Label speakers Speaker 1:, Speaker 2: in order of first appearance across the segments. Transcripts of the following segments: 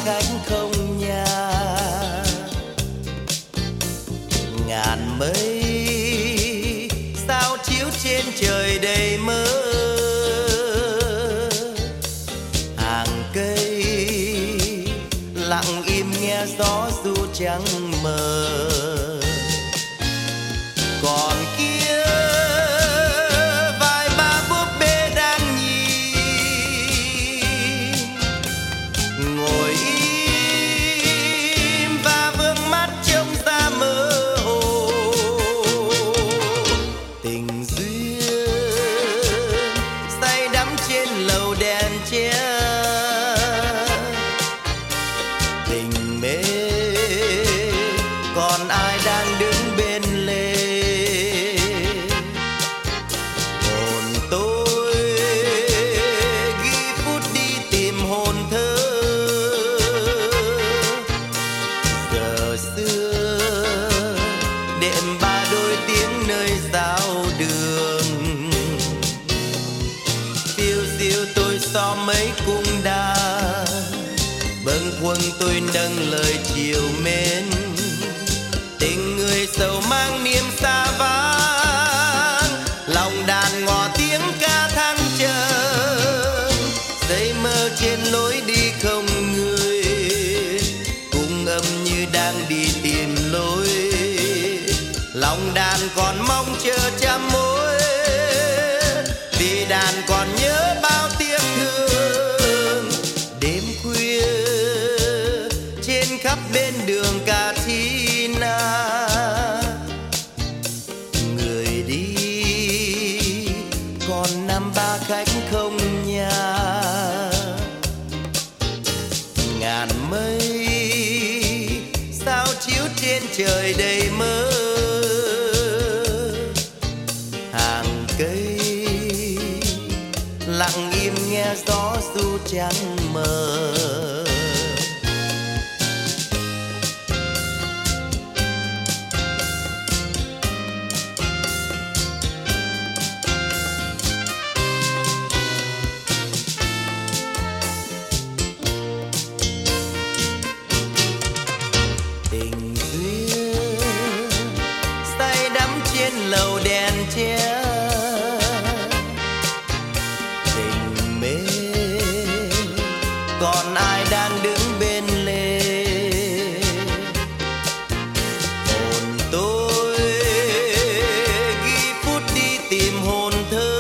Speaker 1: khách không nhà. Ngàn mây sao chiếu trên trời đầy mơ, hàng cây lặng im nghe gió du trắng mờ. Còn kia vài ba búp bê đang nhìn, ngồi im và vương mắt trông ra mơ hồ. Tình duyên say đắm trên lầu đèn che, tình mê còn ai đang đứng bên lề. Hồn tôi ghi phút đi tìm hồn thơ, giờ xưa đệm ba đôi tiếng nơi giao đường. Phiêu diêu tôi so mấy cung đàn, bâng khuâng tôi nâng lời chiều mến. Tình người sầu mang niềm xa vắng, lòng đàn ngỏ tiếng ca thăng trầm. Giấc mơ trên lối đi không người, cung âm như đang đi tìm lối. Lòng đàn còn mong chờ trăm mối, vì đàn còn nhớ bao tiếc thương. Đêm khuya trên khắp bên đường Katina, người đi còn năm ba khách không nhà. Ngàn mây sao chiếu trên trời đầy mơ, hàng cây lặng im nghe gió du trắng mờ. Tình duyên say đắm trên lầu đèn che, tình mê còn ai đang đứng bên lề. Hồn tôi ghi phút đi tìm hồn thơ,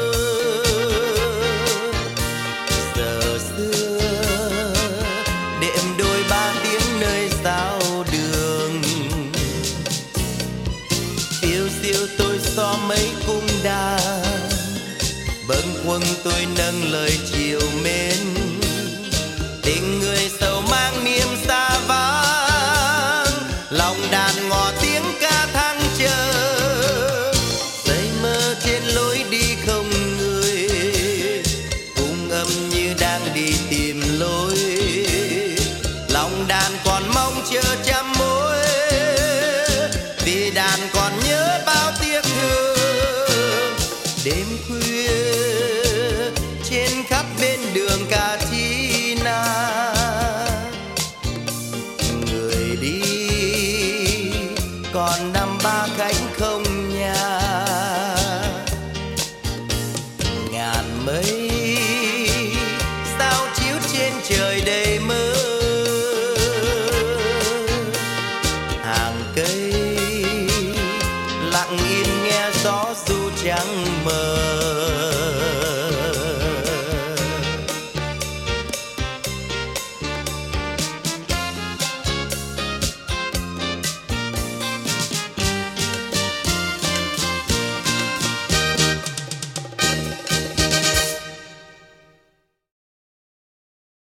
Speaker 1: giờ xưa đệm đôi ba tiếng nơi giao đường. Phiêu diêu tôi so mấy cung đàn, bâng khuâng tôi nâng lời chiều mến.